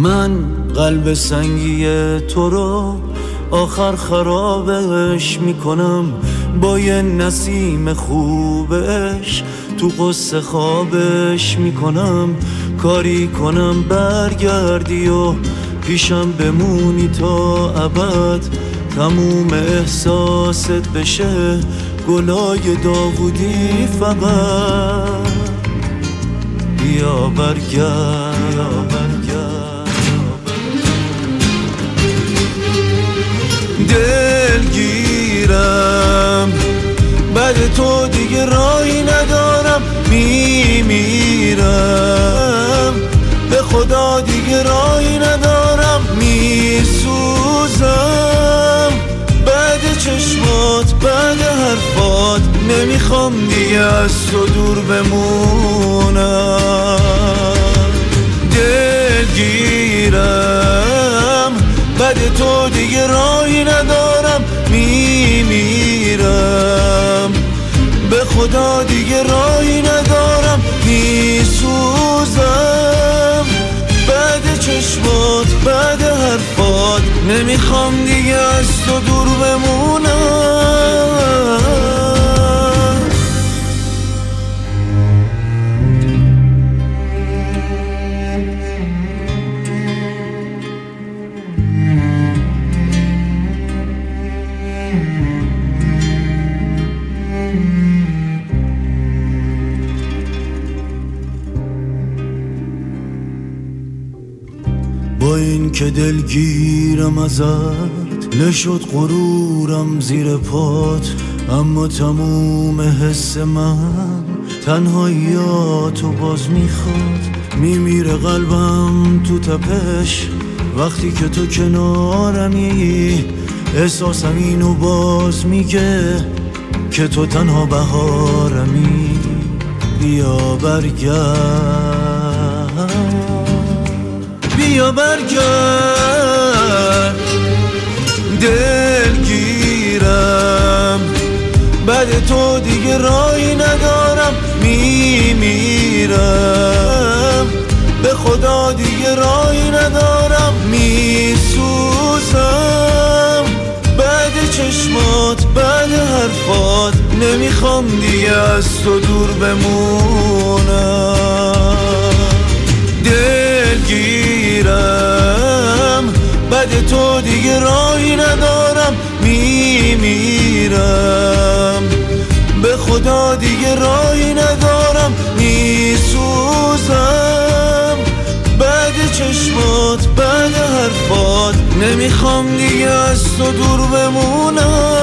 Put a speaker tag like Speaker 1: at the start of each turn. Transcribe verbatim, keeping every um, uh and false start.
Speaker 1: من قلب سنگی تو رو آخر خرابش میکنم با یه نسیم خوبش، تو قصه خوابش میکنم. کاری کنم برگردی و پیشم بمونی تا ابد، تموم احساست بشه گلای داوودی فقط. بیا برگرد، بیا برگرد. دلگیرم بعد تو دیگه راهی ندارم، میمیرم به خدا دیگه راهی ندارم، میسوزم بعد چشمات بعد حرفات، نمیخوام دیگه از تو دور بمونم. دلگیرم بعد تو دیگه راهی ندارم، میمیرم به خدا دیگه راهی ندارم، میسوزم بعد چشمات بعد حرفات، نمیخوام دیگه از تو دور بمونم. با این که دلگیرم ازت، نشد غرورم زیر پات، اما تموم حس من تنهاییاتو باز میخواد. میمیره قلبم تو تپش وقتی که تو کنارمی، احساسم اینو باز میگه که تو تنها بهارمی. بیا برگرد، بیا برگرد. دلگیرم بعد تو دیگه راهی ندارم، میمیرم به خدا دیگه راهی ندارم، میسوزم بعد چشمات بعد حرفات، نمیخوام دیگه از تو دور بمونم. دلگیرم بعد تو دیگه راهی ندارم، میمیرم به خدا دیگه راهی ندارم، میسوزم بعد چشمات بعد حرفات، نمیخوام دیگه از تو دور بمونم.